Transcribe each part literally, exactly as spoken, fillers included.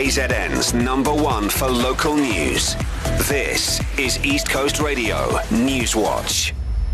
K Z N's number one for local news. This is East Coast Radio News Watch.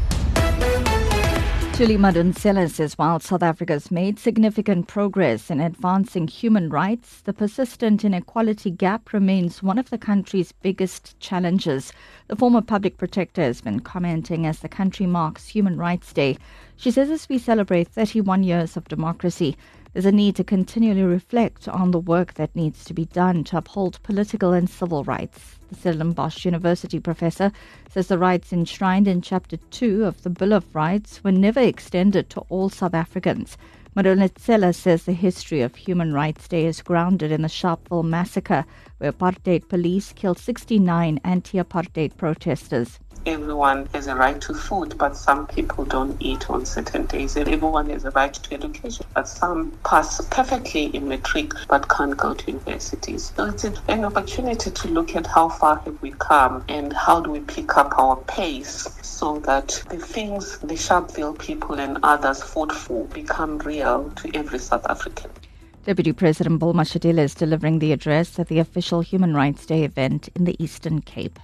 Julie Madonsela says while South Africa's made significant progress in advancing human rights, the persistent inequality gap remains one of the country's biggest challenges. The former public protector has been commenting as the country marks Human Rights Day. She says as we celebrate thirty-one years of democracy, there's a need to continually reflect on the work that needs to be done to uphold political and civil rights. The Stellenbosch University professor says the rights enshrined in Chapter two of the Bill of Rights were never extended to all South Africans. Madonsela says the history of Human Rights Day is grounded in the Sharpeville massacre, where apartheid police killed sixty-nine anti-apartheid protesters. Everyone has a right to food, but some people don't eat on certain days. Everyone has a right to education, but some pass perfectly in matric but can't go to universities. So it's an opportunity to look at how far have we come and how do we pick up our pace so that the things the Sharpeville people and others fought for become real to every South African. Deputy President Bulma Shadila is delivering the address at the official Human Rights Day event in the Eastern Cape.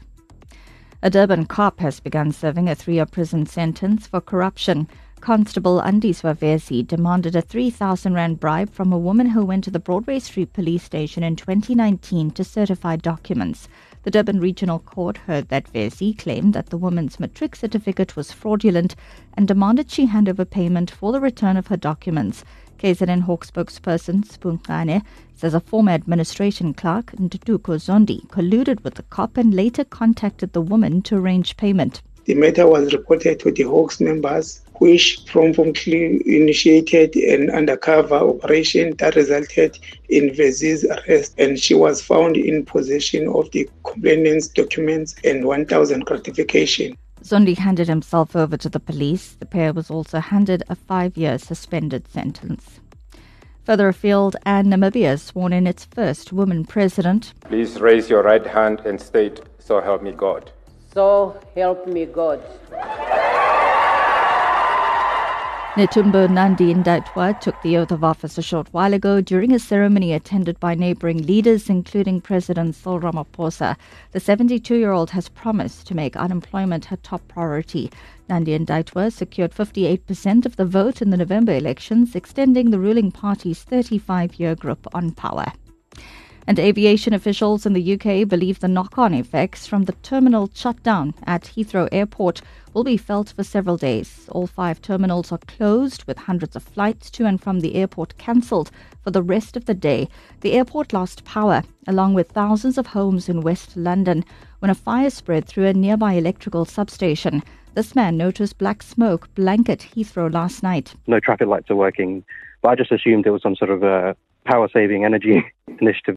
A Durban cop has begun serving a three-year prison sentence for corruption. Constable Andiswa Vesi demanded a three thousand rand bribe from a woman who went to the Broadway Street Police Station in twenty nineteen to certify documents. The Durban Regional Court heard that Vesi claimed that the woman's matric certificate was fraudulent and demanded she hand over payment for the return of her documents. K Z N Hawk spokesperson Spunkane says a former administration clerk, Ntutuko Zondi, colluded with the cop and later contacted the woman to arrange payment. The matter was reported to the Hawks members, which promptly initiated an undercover operation that resulted in Vesi's arrest, and she was found in possession of the complainant's documents and one thousand gratification. Zondi handed himself over to the police. The pair was also handed a five-year suspended sentence. Further afield, and Namibia has sworn in its first woman president. Please raise your right hand and state, "So help me God." So help me God. Netumbo Nandi-Ndaitwah took the oath of office a short while ago during a ceremony attended by neighbouring leaders, including President Cyril Ramaphosa. The seventy-two-year-old has promised to make unemployment her top priority. Nandi-Ndaitwah secured fifty-eight percent of the vote in the November elections, extending the ruling party's thirty-five-year grip on power. And aviation officials in the U K believe the knock-on effects from the terminal shutdown at Heathrow Airport will be felt for several days. All five terminals are closed, with hundreds of flights to and from the airport cancelled for the rest of the day. The airport lost power, along with thousands of homes in West London, when a fire spread through a nearby electrical substation. This man noticed black smoke blanket Heathrow last night. No traffic lights are working, but I just assumed it was some sort of a power-saving energy initiative.